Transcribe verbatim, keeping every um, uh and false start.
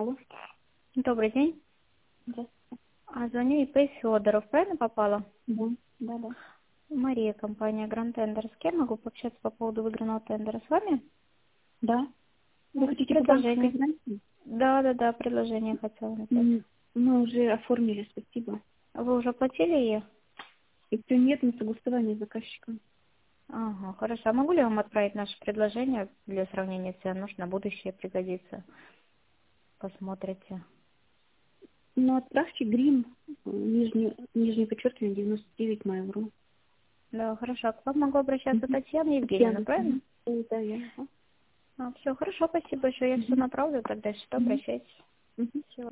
Алло. Добрый день. Здравствуйте. А, звоню ИП Федоров. Правильно попала? Да, да, да. Мария, компания Grand Tender. С кем могу пообщаться по поводу выигранного тендера? С вами? Да. Вы хотите по банковской Предложение. гарантии? Да, да, да, предложение хотела написать. М, Мы уже оформили, спасибо. Вы уже оплатили ее? Если нет на согласование с заказчиком. Ага, хорошо. А могу ли вам отправить наше предложение для сравнения цен? Может, на будущее пригодится. Посмотрите. Но отправьте грим, э, нижнее, нижнее подчеркивание девяносто девять Mail.ru. Да, хорошо. А к вам могу обращаться Угу. Татьяна Евгеньевна, Татьяна. правильно? Угу. Да, да, я. Ага. А, все, хорошо, спасибо большое. Я все Угу. направлю тогда, что Угу. обращайтесь. Угу. Всего